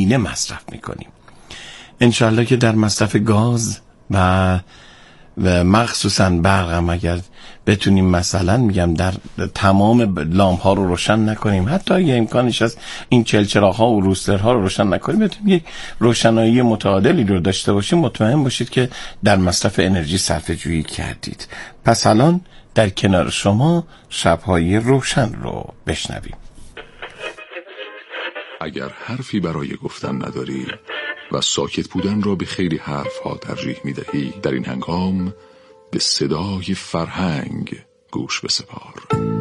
هزینه مصرف میکنیم. انشالله که در مصرف گاز و مخصوصا برق هم اگر بتونیم مثلا میگم در تمام لامپ ها رو روشن نکنیم، حتی اگه امکانش هست این چلچراغ ها و روستر ها رو روشن نکنیم، بتونیم یک روشنایی متعادلی رو داشته باشیم، مطمئن باشید که در مصرف انرژی صرفه جویی کردید. پس الان در کنار شما شب‌های روشن رو بشنویم. اگر حرفی برای گفتن نداری و ساکت بودن را به خیلی حرفها ترجیح می‌دهی، در این هنگام به صدای فرهنگ گوش بسپار.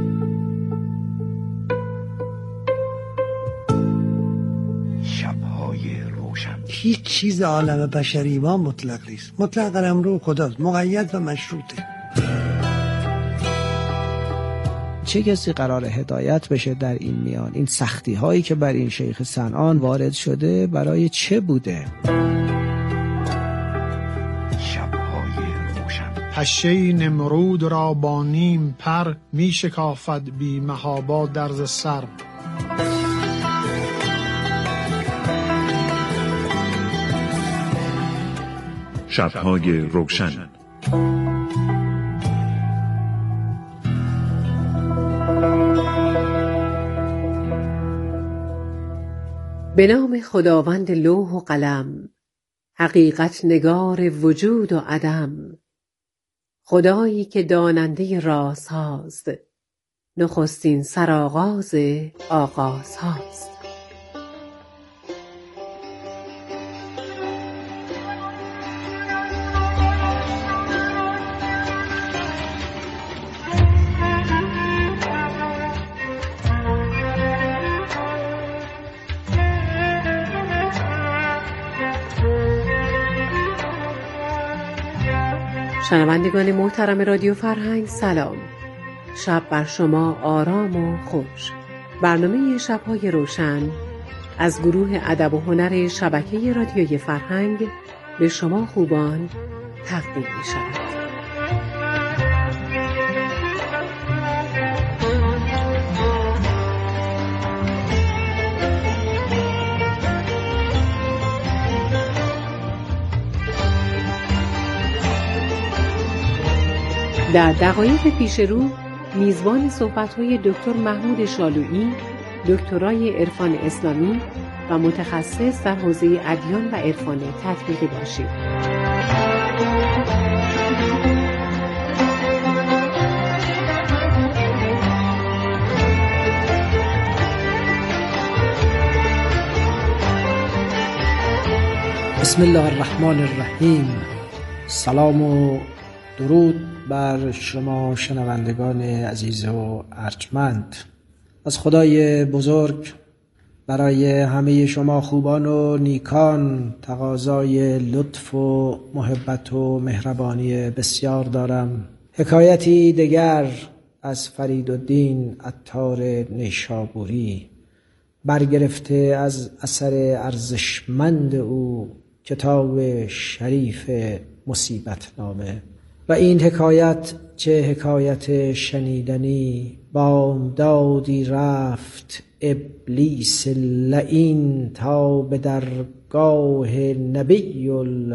شب‌های روشن. هیچ چیز عالم بشری ما مطلق نیست. مطلق قلمرو خداست، مقید و مشروطه. چه کسی قرار هدایت بشه در این میان؟ این سختی هایی که بر این شیخ صنعان وارد شده برای چه بوده؟ شب‌های روشن. پشه نمرود را با نیم پر، می شکافد بی محابا درز سر. شب‌های روشن. به نام خداوند لوح و قلم، حقیقت نگار وجود و عدم، خدایی که داننده رازهاست، نخستین سرآغاز آغازهاست. شنوندگان محترم رادیو فرهنگ سلام. شب بر شما آرام و خوش. برنامه شب‌های روشن از گروه ادب و هنر شبکه رادیوی فرهنگ به شما خوبان تقدیم می شود. در دقایق پیش رو میزبان صحبت‌های دکتر محمود شالویی، دکترای عرفان اسلامی و متخصص در حوزه ادیان و عرفان تطبیقی باشید. بسم الله الرحمن الرحیم. سلام و درود بر شما شنوندگان عزیز و ارجمند. از خدای بزرگ برای همه شما خوبان و نیکان تقاضای لطف و محبت و مهربانی بسیار دارم. حکایتی دگر از فریدالدین عطار نیشابوری، برگرفته از اثر ارزشمند او، کتاب شریف مصیبت نامه. و این حکایت چه حکایت شنیدنی. بامدادی رفت ابلیس لعین، تا به درگاه نبی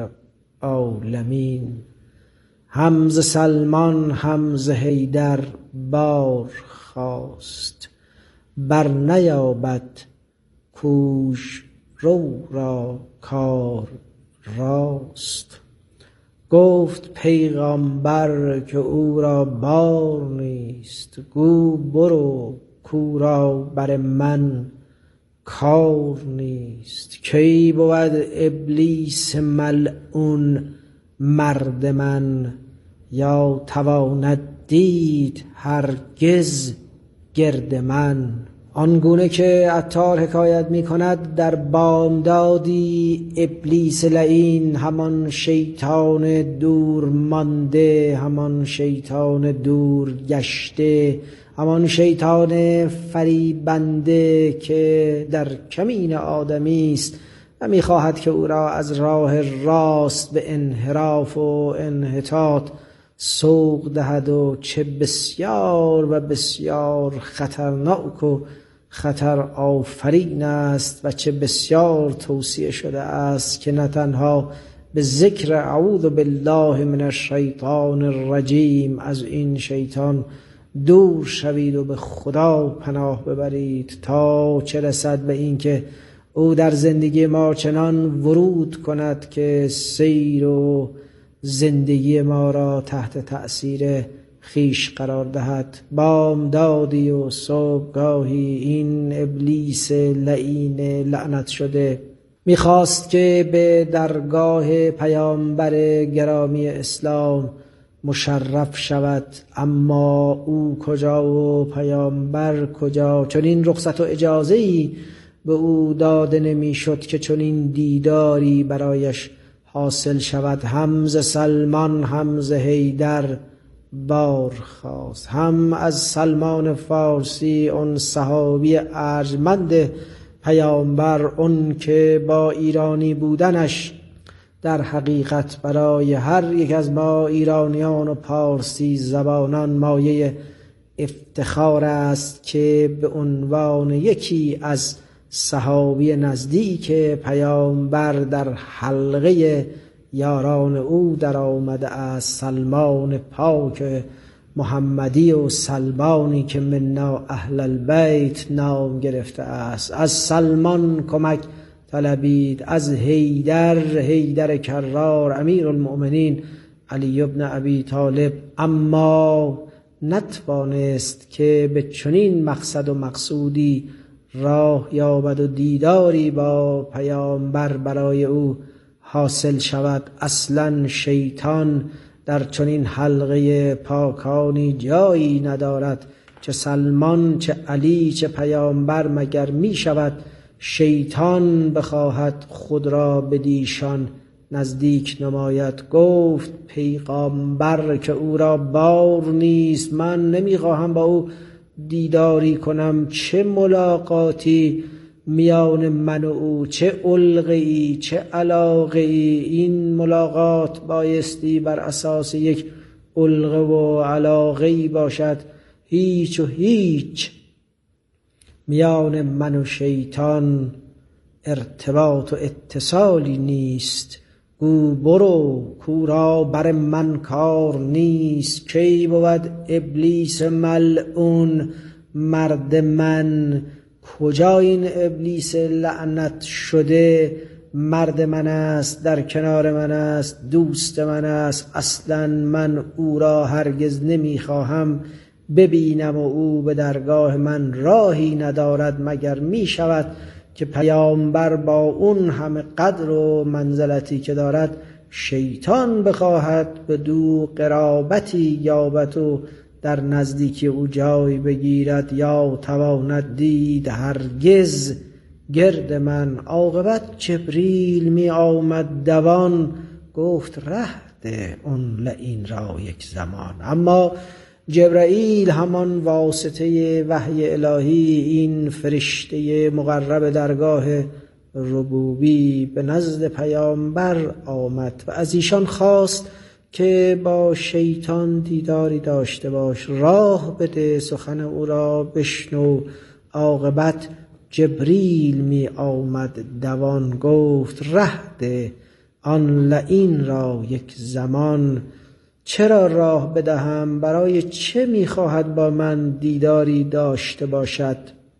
العالمین. هم ز سلمان هم ز حیدر بار خواست، بر نیابد کوش رو را کار راست. گفت پیغامبر که او را بار نیست، گو برو کو را بر من کار نیست. کی بود ابلیس ملعون مرد من، یا تواند دید هرگز گرد من. آنگونه که عطار حکایت می کند، در بامدادی ابلیس لعین، همان شیطان دور مانده، همان شیطان دور گشته، همان شیطان فریبنده که در کمین آدمی است و می خواهد که او را از راه راست به انحراف و انحطاط سوق دهد، و چه بسیار و بسیار خطرناک و خطر آفرین است و چه بسیار توصیه شده است که نه تنها به ذکر اعوذ بالله من الشیطان الرجیم از این شیطان دور شوید و به خدا پناه ببرید تا چه رسد به این که او در زندگی ما چنان ورود کند که سیر و زندگی ما را تحت تأثیر خیش قرار دهد. بامدادی و صبحگاهی این ابلیس لعین لعنت شده میخواست که به درگاه پیامبر گرامی اسلام مشرف شود، اما او کجا و پیامبر کجا؟ چون این رخصت و اجازه‌ای به او داده نمیشد که چون این دیداری برایش حاصل شود. هم ز سلمان هم ز حیدر بار خواست، هم از سلمان فارسی اون صحابی ارجمند پیامبر، اون که با ایرانی بودنش در حقیقت برای هر یک از ما ایرانیان و پارسی زبانان مایه افتخار است که به عنوان یکی از صحابی نزدیک پیامبر در حلقه یاران او در آمده است. سلمان پاک محمدی و سلمانی که منا اهل البیت نام گرفته است. از سلمان کمک طلبید، از حیدر کرار امیر المؤمنین علی ابن ابی طالب، اما نتوانست که به چنین مقصد و مقصودی راه یابد و دیداری با پیامبر برای او حاصل شود. اصلا شیطان در چنین حلقه پاکانی جایی ندارد. چه سلمان، چه علی، چه پیامبر مگر می شود شیطان بخواهد خود را بدیشان نزدیک نماید؟ گفت پیغامبر که او را بار نیست، من نمیخواهم با او دیداری کنم. چه ملاقاتی میان من و او، چه علقه‌ای، چه علاقه‌ای. این ملاقات بایستی بر اساس یک علقه و علاقه‌ای باشد. هیچ و هیچ میان من و شیطان ارتباط و اتصالی نیست. گو برو کورا بر من کار نیست. کی بود ابلیس ملعون مرد من؟ کجا این ابلیس لعنت شده مرد من است، در کنار من است، دوست من است؟ اصلا من او را هرگز نمیخواهم ببینم و او به درگاه من راهی ندارد، مگر می شود که پیامبر با اون همه قدر و منزلتی که دارد شیطان بخواهد به دو قرابتی یابد و در نزدیکی او جای بگیرد، یا تواند دید هرگز گرد من. عاقبت جبریل می آمد دوان، گفت ره ده اون لعین را یک زمان. اما جبرائیل همان واسطه وحی الهی، این فرشته مقرب درگاه ربوبی به نزد پیامبر آمد و از ایشان خواست که با شیطان دیداری داشته باش، راه بده، سخن او را بشنو. عاقبت جبریل می آمد دوان، گفت ره ده آن لعین را یک زمان. چرا راه بدهم؟ برای چه میخواهد با من دیداری داشته باشد؟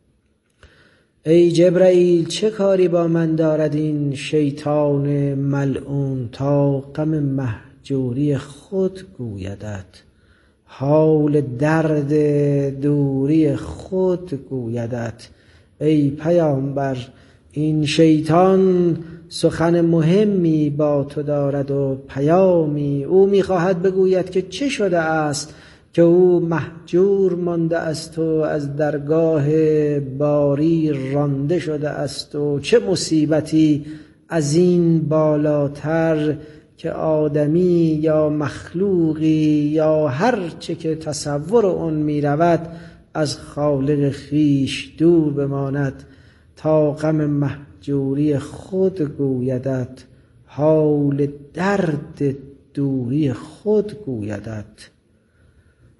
ای جبرائیل چه کاری با من دارد این شیطان ملعون؟ تا غم مهجوری خود گویدت، حال درد دوری خود گویدت. ای پیامبر این شیطان سخن مهمی با تو دارد و پیامی. او میخواهد بگوید که چه شده است که او مهجور مانده است و از درگاه باری رانده شده است، و چه مصیبتی از این بالاتر که آدمی یا مخلوقی یا هر چه که تصور اون میرود از خالق خیش دور بماند. تا غم مهجوری خود گویدت، حال درد دوری خود گویدت.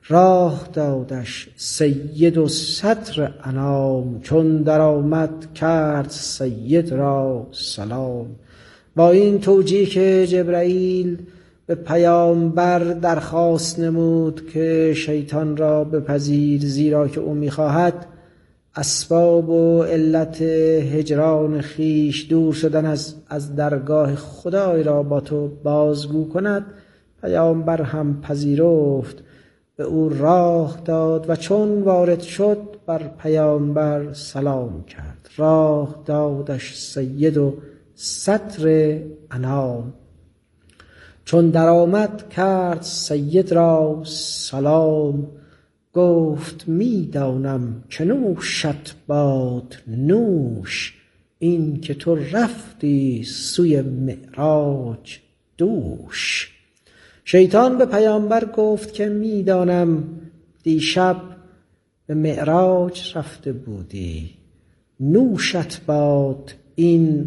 راه دادش سید و صدر انام، چون در آمد کرد سید را سلام. با این توجیه که جبرائیل به پیامبر درخواست نمود که شیطان را بپذیر، زیرا که او می‌خواهد اسباب و علت هجران خیش، دور شدن از درگاه خدای را با تو بازگو کند، پیامبر هم پذیرفت، به او راه داد و چون وارد شد بر پیامبر سلام کرد. راه دادش سید و صدر انام، چون در آمد کرد سید را سلام. گفت میدانم که نوشت باد نوش، این که تو رفتی سوی معراج دوش. شیطان به پیامبر گفت که میدانم دیشب به معراج رفته بودی، نوشت باد این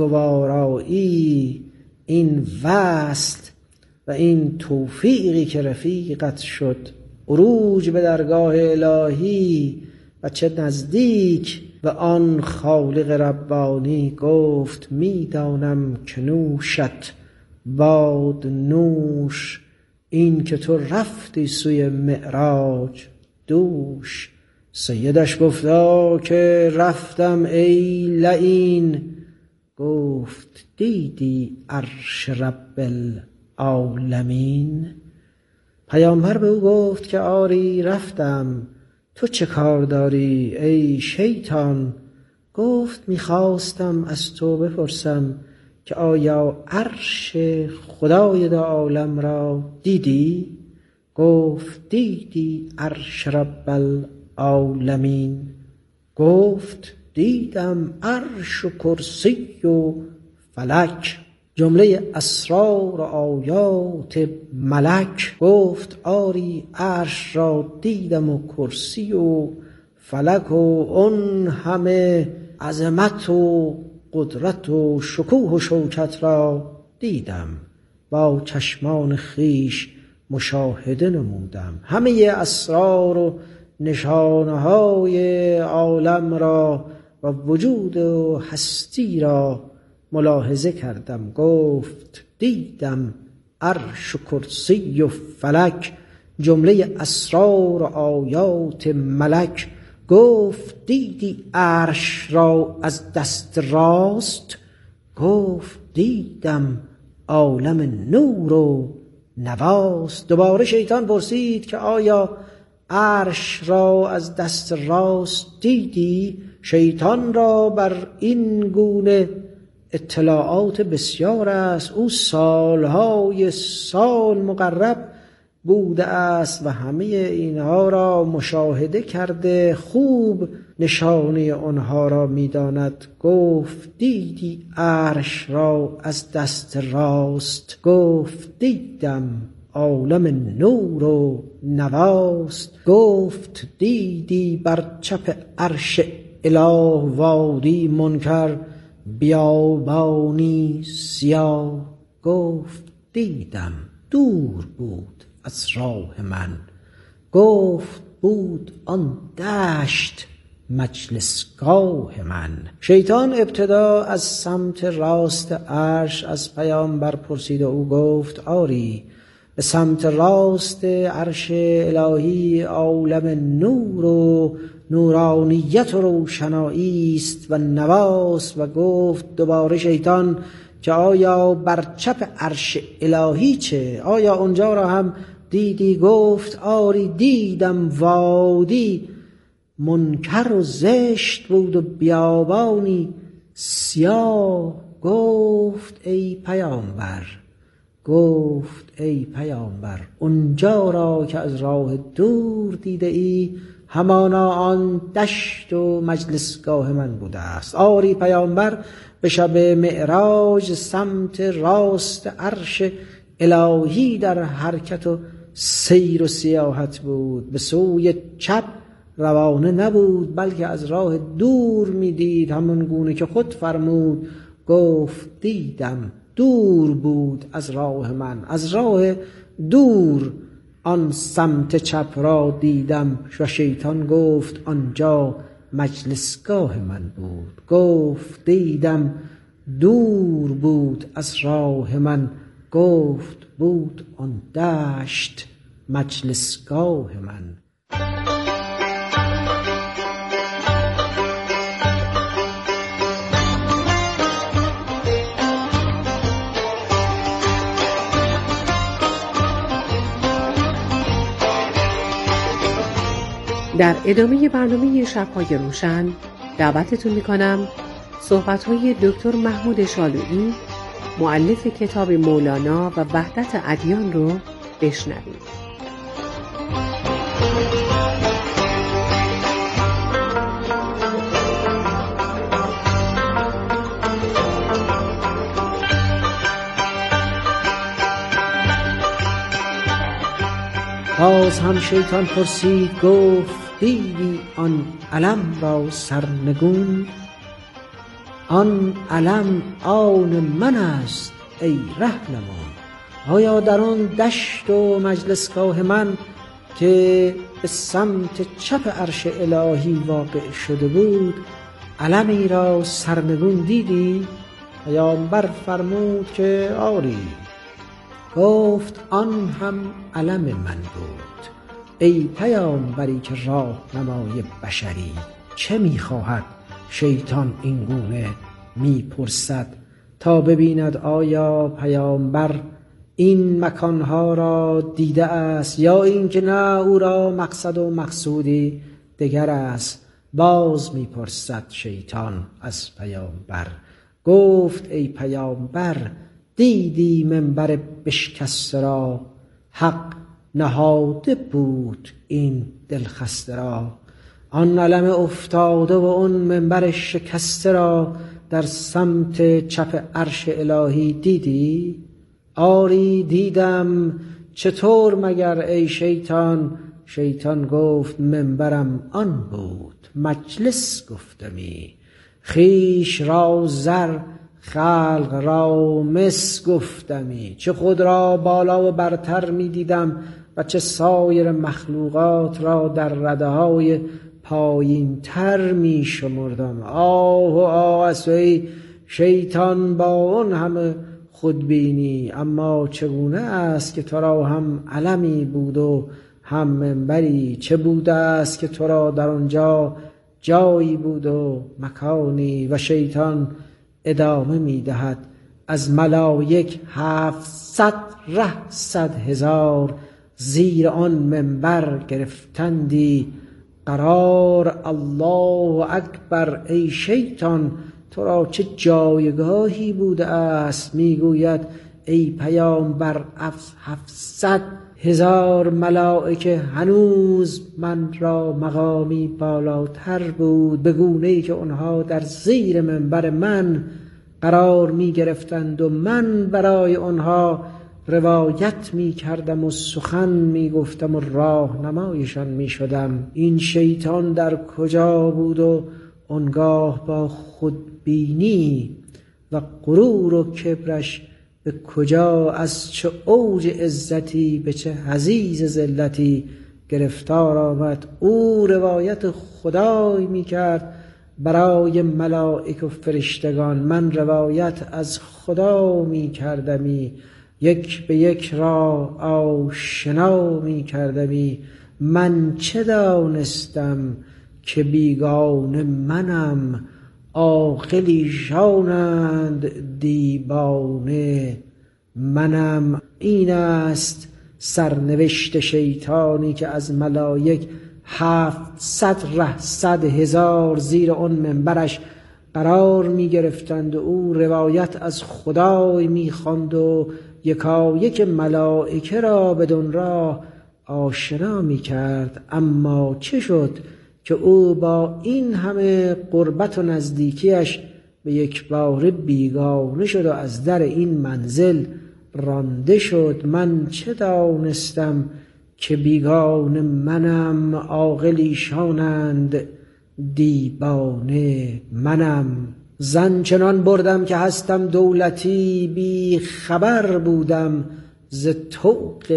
گوارایی، این وصل و این توفیقی که رفیقت شد، عروج به درگاه الهی و چه نزدیک به آن خالق ربانی. گفت میدانم که نوشت باد نوش، این که تو رفتی سوی معراج دوش. سیدش گفتا که رفتم ای لعین، گفت دیدی عرش رب العالمین. پیامبر به او گفت که آری رفتم، تو چه کار داری ای شیطان؟ گفت میخواستم از تو بپرسم که آیا عرش خدای دو عالم را دیدی؟ گفت دیدی عرش رب العالمین؟ گفت دیدم عرش و کرسی و فلک، جمله اسرار و آیات ملک. گفت آری عرش را دیدم و کرسی و فلک و اون همه عظمت و قدرت و شکوه و شوکت را دیدم، با چشمان خیش مشاهده نمودم، همه اسرار و نشانهای عالم را و وجود و هستی را ملاحظه کردم. گفت دیدم عرش و کرسی و فلک، جمله اسرار و آیات ملک. گفت دیدی عرش را از دست راست؟ گفت دیدم عالم نور و نواست. دوباره شیطان پرسید که آیا عرش را از دست راست دیدی؟ شیطان را بر این گونه اطلاعات بسیار است، او سالهای سال مقرب بوده است و همه اینها را مشاهده کرده، خوب نشانه آنها را می‌داند. گفت دیدی عرش را از دست راست؟ گفت دیدم عالم نور و نواست. گفت دیدی بر چپ عرش اله وادی منکر، بیابانی سیاه؟ گفت دیدم دور بود از راه من. گفت بود آن دشت مجلسگاه من. شیطان ابتدا از سمت راست عرش از پیامبر پرسید و او گفت آری، به سمت راست عرش الهی عالم نور و نورانیت و روشنایی است و نواست. و گفت دوباره شیطان که آیا بر چپ عرش الهی چه؟ آیا اونجا را هم دیدی؟ گفت آری دیدم، وادی منکر و زشت بود و بیابانی سیاه. گفت ای پیامبر اونجا را که از راه دور دیده ای، همانا آن دشت و مجلسگاه من بوده است. آری پیامبر به شب معراج سمت راست عرش الهی در حرکت و سیر و سیاحت بود، به سوی چپ روانه نبود، بلکه از راه دور میدید، همون گونه که خود فرمود. گفت دیدم دور بود از راه من، از راه دور آن سمت چپ را دیدم و شیطان گفت آنجا مجلسگاه من بود. گفت دیدم دور بود از راه من، گفت بود آن دشت مجلسگاه من. در ادامه برنامه شب‌های روشن دعوتتون میکنم صحبت‌های دکتر محمود شالویی، مؤلف کتاب مولانا و وحدت ادیان رو بشنوید. باز هم شیطان پرسید گفت دیدی آن علم را سرنگون؟ آن علم آن من است ای رهنمون. آیا در آن دشت و مجلسگاه من که به سمت چپ عرش الهی واقع شده بود علمی را سرنگون دیدی؟ پیامبر فرمود که آری. گفت آن هم علم من بود. ای پیامبری که راهنمای بشری، چه می‌خواهد شیطان این گونه می‌پرسد تا ببیند آیا پیامبر این مکانها را دیده است یا اینکه نه او را مقصد و مقصودی دگر است. باز می‌پرسد شیطان از پیامبر. گفت ای پیامبر دیدی منبر بشکسته را؟ حق نهاده بود این دلخسته را. آن علم افتاده و آن منبر شکسته را در سمت چپ عرش الهی دیدی؟ آری دیدم. چطور مگر ای شیطان؟ شیطان گفت منبرم آن بود مجلس گفتمی. خیش را زر خلق را مس گفتمی. چه خود را بالا و برتر می دیدم و چه سایر مخلوقات را در رده های پایین تر می شمردم. آه و آه است ای شیطان با اون همه خودبینی. اما چگونه است که تو را هم علمی بود و هم منبری؟ چه بوده است که تو را در آنجا جایی بود و مکانی؟ و شیطان ادامه می دهد از ملائک 700 ره 100,000 زیر آن منبر گرفتندی قرار. الله اکبر. ای شیطان تو را چه جایگاهی بوده است؟ می گوید ای پیامبر 700,000 ملائکه هنوز من را مقامی بالاتر بود، به گونه‌ای که آنها در زیر منبر من قرار می گرفتند و من برای آنها روایت می کردم و سخن می گفتم و راهنمایشان می شدم. این شیطان در کجا بود و آنگاه با خودبینی و غرور و کبرش به کجا، از چه اوج عزتی به چه حضیض ذلتی گرفتار آمد. او روایت خدای می کرد برای ملائک و فرشتگان، من روایت از خدا می کردمی، یک به یک را آشنا می کردمی. من چه دانستم که بیگانه منم، عاقلی شانند دیوانه منم. این است سرنوشت شیطانی که از ملائک 700 ره 100,000 زیر آن منبرش قرار می گرفتند و او روایت از خدای می خواند و یکایک ملائکه را بدون راه آشنا می کرد. اما چه شد که او با این همه قربت و نزدیکیش به یک بار بیگانه شد و از در این منزل رانده شد؟ من چه دانستم که بیگانه منم، عاقلی شانند دیوانه منم. زن چنان بردم که هستم دولتی، بی خبر بودم ز طوق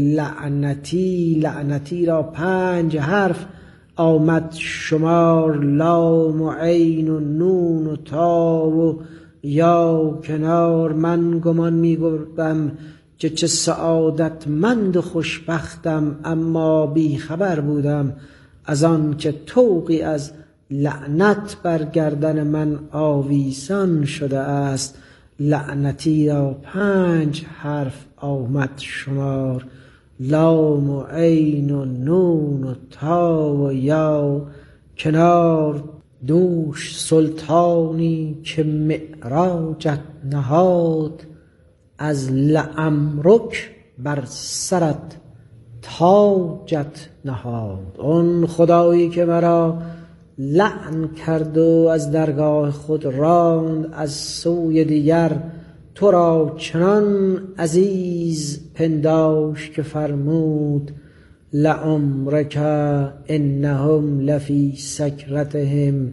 لعنتی را 5 حرف آمد شمار، لام و عین و نون و تا و یا کنار. من گمان می‌بردم که چه سعادتمند و خوشبختم، اما بی خبر بودم از آن که طوقی از لعنت بر گردن من آویزان شده است. لعنتی را 5 حرف آمد شمار، لام و عین و نون و تا و یا کنار. دوش سلطانی که معراجت نهاد، از لعمرک بر سرت تاجت نهاد. آن خدایی که مرا لعن کرد و از درگاه خود راند، از سوی دیگر تو را چنان عزیز پنداش که فرمود لعمرک انهم لفی سکرتهم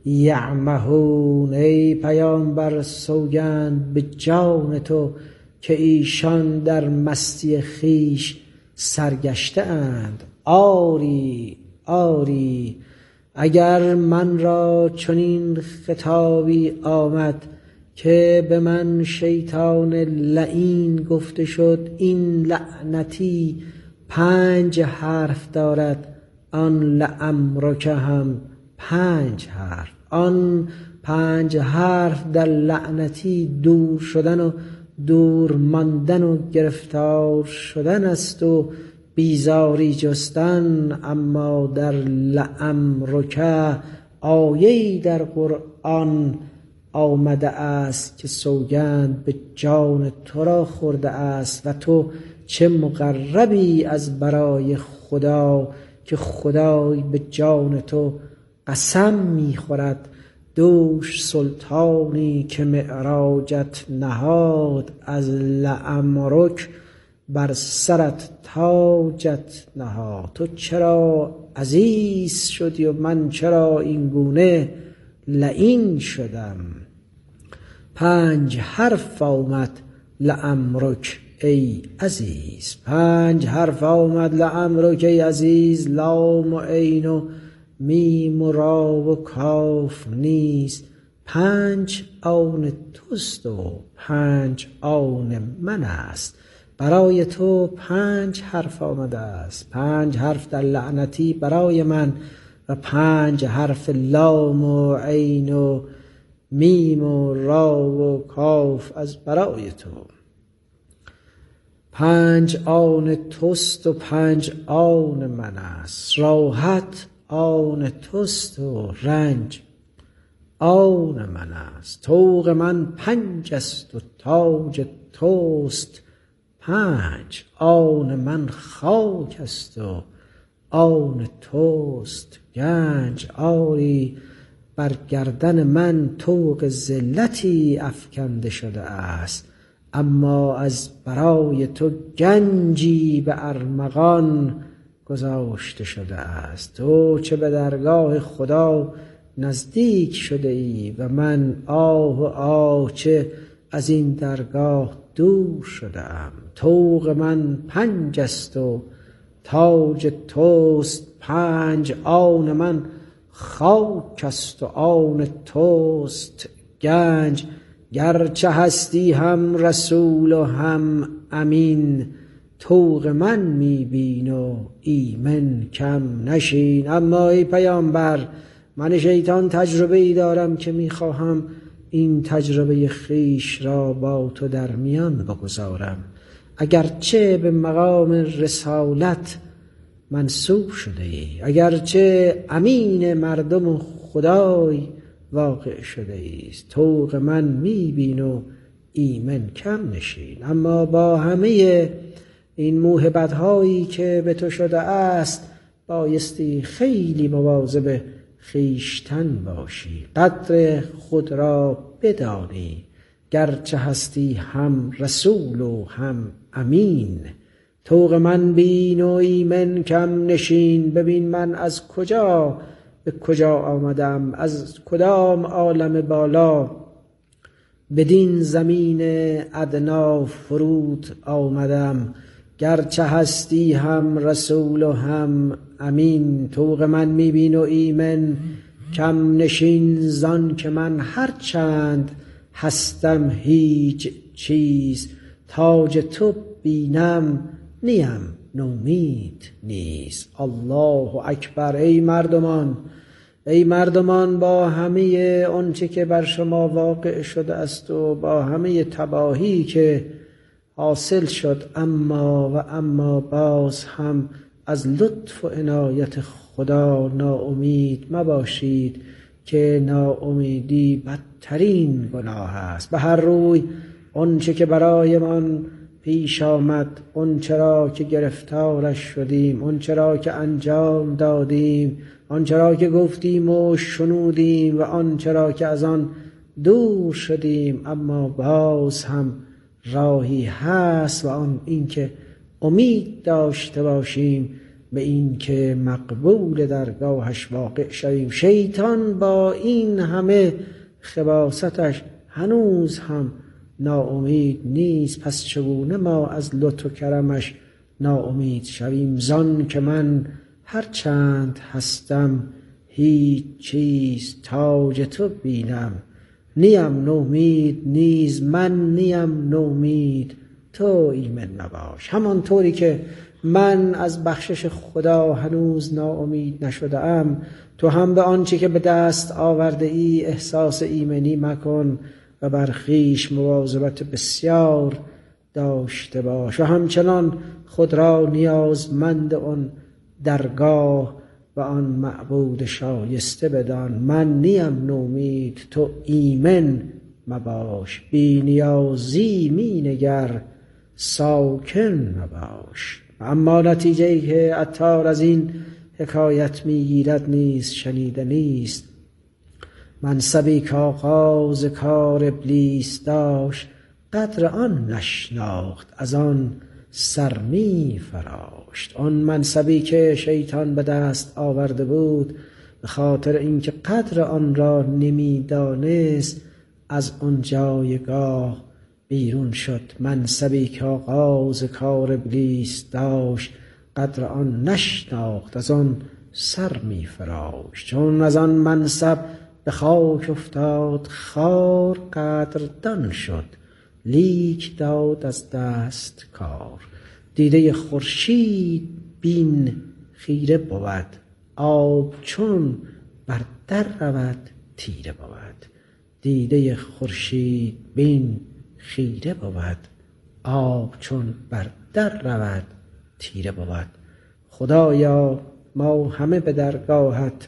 یعمهون. ای پیامبر سوگند به جان تو که ایشان در مستی خیش سرگشته اند. آری آری اگر من را چنین خطابی آمد که به من شیطان لعین گفته شد، این لعنتی 5 حرف دارد، آن لعمرک هم 5 حرف. آن 5 حرف در لعنتی دور شدن و دور ماندن و گرفتار شدن است و بیزاری جستن. اما در لعمرک آیه‌ای در قرآن آمده است که سوگند به جان تو را خورده است و تو چه مقربی از برای خدا که خدای به جان تو قسم می‌خورد. دوش سلطانی که معراجت نهاد، از لعمرک بر سرت تاجت نهاد. تو چرا عزیز شدی و من چرا این گونه لعین شدم؟ 5 حرف آمد لعمرک ای عزیز، 5 حرف آمد لعمرک ای عزیز. لام و عین و میم و را و کاف نیست، 5 آن توست و 5 آن من است. برای تو 5 حرف آمده است، 5 حرف در لعنتی برای من و 5 حرف لام و عین و میم و را و کاف از برای تو. 5 آن توست و 5 آن من است. راحت آن توست و رنج آن من است. طوق من 5 است و تاج توست 5، آن من خاک است و آن توست گنج. آری بر گردن من طوق ذلتی افکنده شده است، اما از برای تو گنجی به ارمغان گذاشته شده است. تو چه به درگاه خدا نزدیک شده ای و من آه و آه چه از این درگاه دور شدم. طوق من 5 است و تاج توست 5، آن من خاک است و آن توست گنج. گرچه هستی هم رسول و هم امین، طوق من میبین و ایمن کم نشین. اما ای پیامبر، من شیطان تجربه ای دارم که میخواهم این تجربه خیش را با تو در میان بگذارم. اگرچه به مقام رسالت منصوب شده ای، اگرچه امین مردم و خدای واقع شده ایست، طوق من میبین و ایمن کم نشین. اما با همه این موهبت هایی که به تو شده است بایستی خیلی مواظب خیشتن باشی، قدر خود را بدانی. گرچه هستی هم رسول و هم امین، طوق من بین و ایمن کم نشین. ببین من از کجا به کجا آمدم، از کدام عالم بالا بدین زمین ادنا فرود آمدم، گرچه هستی هم رسول و هم امین. طوق من میبین و ایمن کم نشین، زان که من هر چند هستم هیچ چیز. تاج تو بینم نیم نومید نیست. الله اکبر. ای مردمان با همه آنچه که بر شما واقع شده است و با همه تباهی که حاصل شد، اما باز هم از لطف و عنایت خدا ناامید مباشید که ناامیدی بدترین گناه است. به هر روی آنچه که برای من پیش آمد، آنچه را که گرفتارش شدیم، آنچه را که انجام دادیم، آنچه را که گفتیم و شنودیم و آنچه را که از آن دور شدیم، اما باز هم راهی هست و آن این که امید داشته باشیم به این که مقبول درگاهش واقع شویم. شیطان با این همه خباثتش هنوز هم ناامید نیست، پس چگونه ما از لطف و کرمش ناامید شویم؟ زان که من هر چند هستم هیچ چیز، تاج تو بینم نیم نومید نیز. من نیم نومید تو ایمن مباش. همانطوری که من از بخشش خدا هنوز ناامید نشده ام، تو هم به آنچه که به دست آورده ای احساس ایمنی مکن و بر خویش مواظبت بسیار داشته باش و همچنان خود را نیازمند آن درگاه و آن معبود شایسته بدان. من نیم نومید تو ایمن مباش، بی نیازی می نگر ساکن مباش. اما نتیجه‌ای که عطار از این حکایت میگیرد نیست شنیده نیست. منصبی که آغاز کار ابلیس داشت، قدر آن نشناخت از آن سر می فراشت. آن منصبی که شیطان به دست آورده بود، به خاطر اینکه قدر آن را نمیدانست از آن جایگاه بیرون شد. منصبی که آغاز کار ابلیس داشت، قدر آن نشناخت از آن سر می فراشت. چون از آن منصب به خاک افتاد خار، قدردان شد لیک داد از دست کار. دیده خورشید بین خیره بود، آب چون بر در رود تیره بود. دیده خورشید بین خیره بود، آب چون بر در رود تیره بود. خدایا ما همه به درگاهت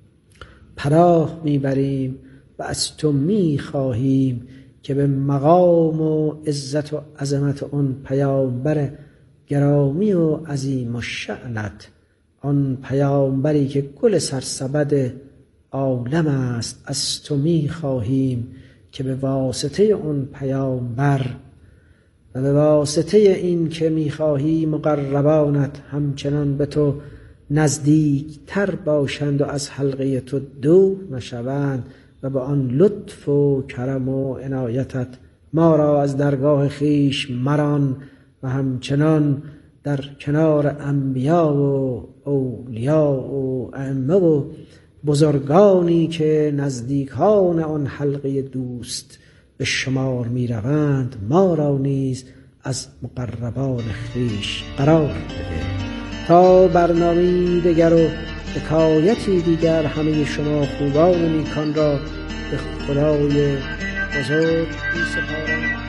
پناه میبریم و از تو میخواهیم که به مقام و عزت و عظمت آن پیامبر گرامی و عظیم و شأنت، آن پیامبری که گل سرسبد عالم است، از تو میخواهیم که به واسطه آن پیامبر و به واسطه این که میخواهی مقربانت همچنان به تو نزدیک تر باشند و از حلقه تو دور نشوند و به آن لطف و کرم و عنایتت ما را از درگاه خیش مران و همچنان در کنار انبیا و اولیا و ائمه و بزرگانی که نزدیکان آن حلقه دوست به شمار می روند، ما را نیز از مقربان خیش قرار بده. تا برنامه‌ای دیگر و حکایتی دیگر، همه شما خوبان و نیکان را به خدای بزرگ می سپارم.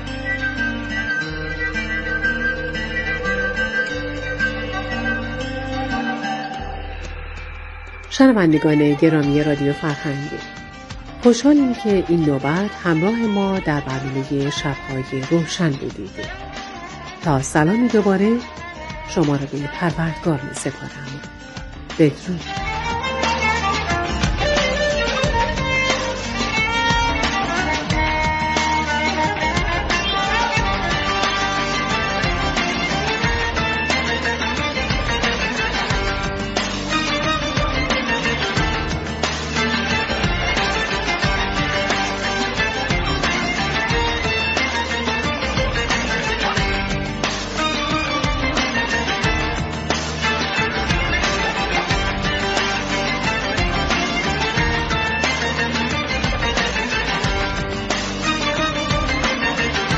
شنوندگان گرامی رادیو فرهنگ، خوشحالیم که این نوبت همراه ما در برنامه شب‌های روشن بودید. تا سلامی دوباره شما را به پروردگار می سپارم. بدرود.